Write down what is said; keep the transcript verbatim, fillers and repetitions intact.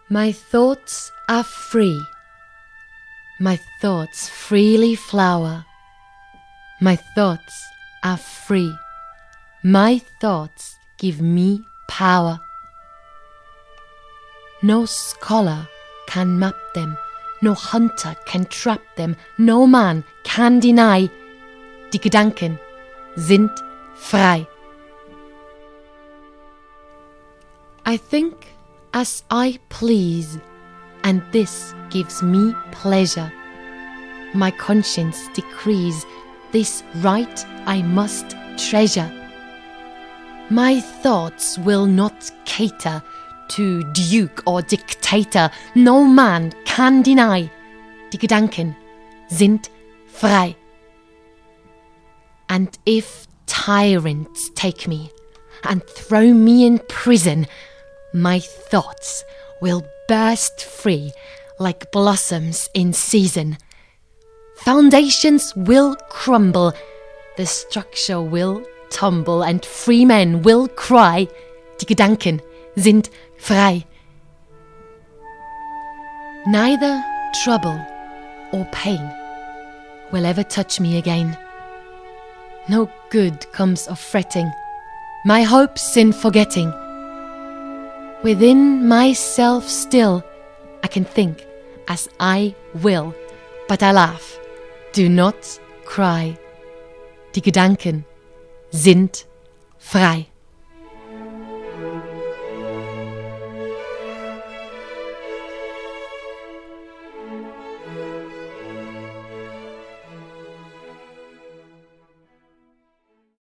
My thoughts are free. My thoughts freely flower. My thoughts are free. My thoughts give me power. No scholar can map them, no hunter can trap them, no man can deny. Die Gedanken sind frei. I think as I please, and this gives me pleasure. My conscience decrees this right I must treasure. My thoughts will not cater to duke or dictator, no man can deny. Die Gedanken sind frei. And if tyrants take me and throw me in prison, my thoughts will burst free like blossoms in season. Foundations will crumble, the structure will tumble, and free men will cry, die Gedanken sind frei. Neither trouble or pain will ever touch me again. No good comes of fretting, my hopes in forgetting. Within myself still I can think as I will, but I laugh, do not cry. Die Gedanken sind frei.